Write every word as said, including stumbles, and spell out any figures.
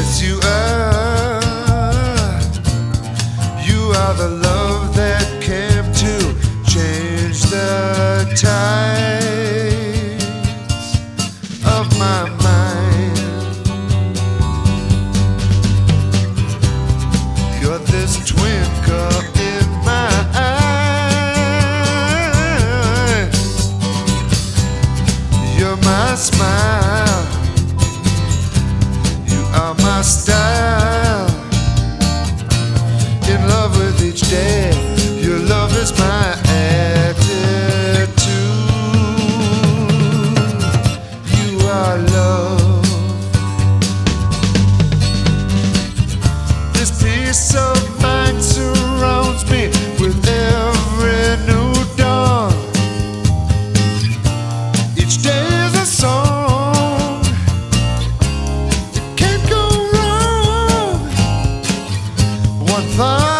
Yes, you are. You are the love that came to change the tides of my mind. You're this twinkle in my eye. You're my smile. You are my style. In love with each day. Your love is my attitude. You are love. This peace of mind surrounds me with every new dawn. Each day is a song. It can't go wrong. One thought